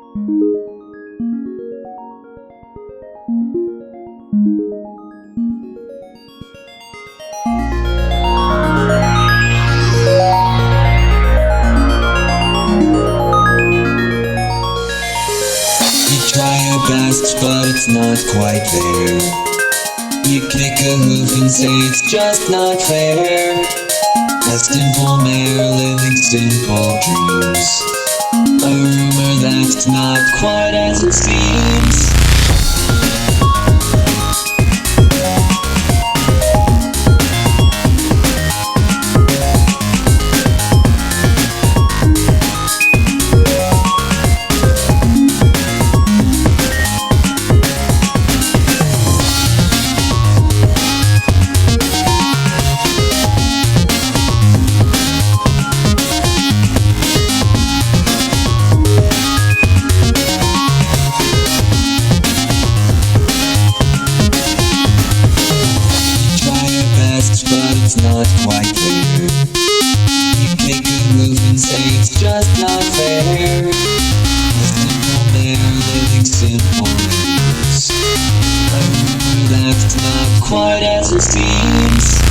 You try your best, but it's not quite there. You kick a hoof and say it's just not fair. A simple mare living simple dreams. A rumor that's not quite as it seems. But it's not quite there. You kick a move and say it's just not fair. A simple mare living simple dreams. A rumor that's not quite as it seems.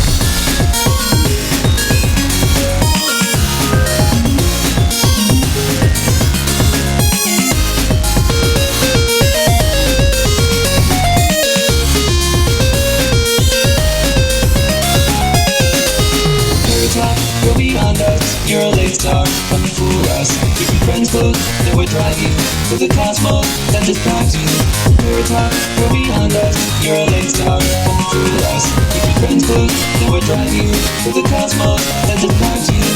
Go beyond us, you're a late star, come and fool us. Keep your friends close, that would drive you to the cosmos that just packs you. We're top, go beyond us, you're a late star, come and fool us. Keep your friends close, that would drive you to the cosmos that just packs you.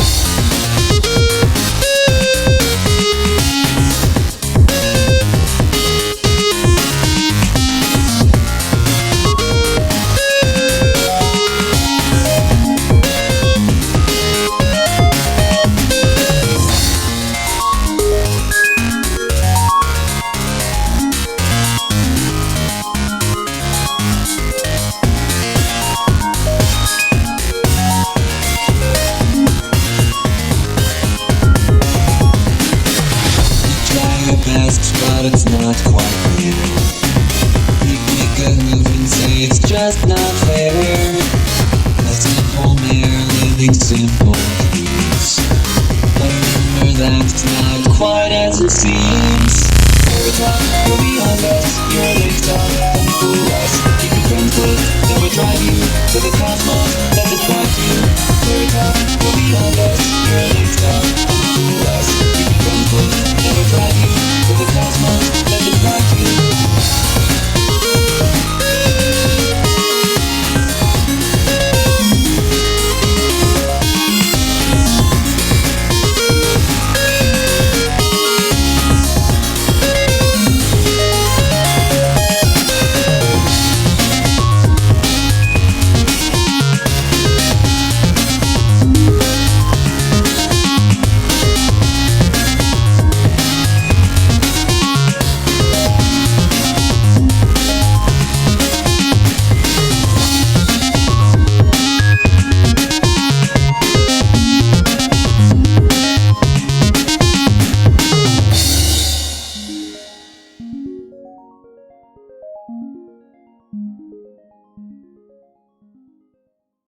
Best, but it's not quite there. You kick a move and say it's just not fair. A simple mare living simple dreams. A rumor that's not quite as it seems. We're top, go beyond us, you're a late star, come fool us. Keep your friends close, that would drive you to the cosmos that just drives you. We're top, go beyond us, you're a